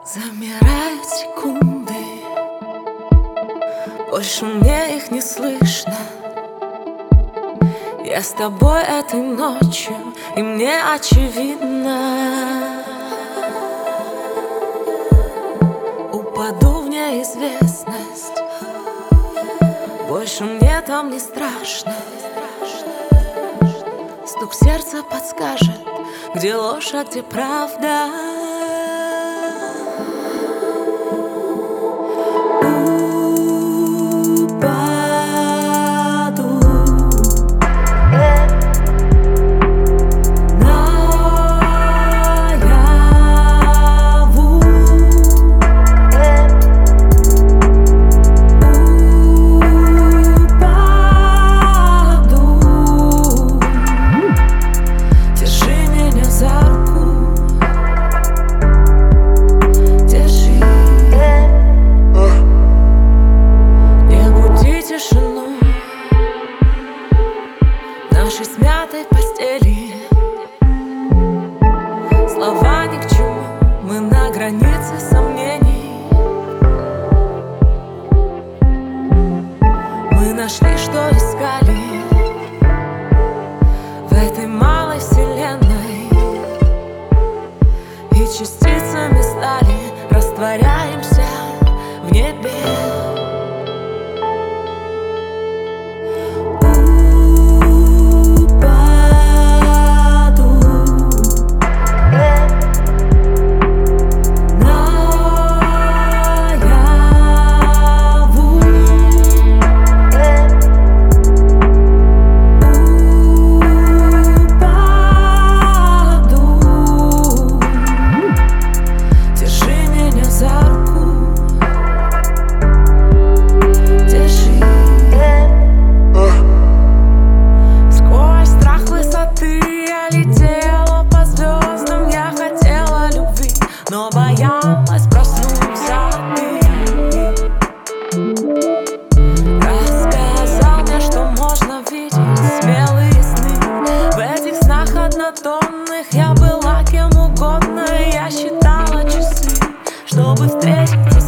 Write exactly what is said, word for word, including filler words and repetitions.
Замирают секунды, больше мне их не слышно. Я с тобой этой ночью, и мне очевидно. Упаду в неизвестность, больше мне там не страшно. Стук сердца подскажет, где ложь, а где правда. Нашей смятой постели слова ни к чему, мы на границе сомнений. Мы нашли, что искали в этой малой вселенной, и частицами стали, растворяемся в небе. Но боялась проснуться ты. Рассказал мне, что можно видеть смелые сны. В этих снах однотонных я была кем угодно, и я считала часы, чтобы встретить.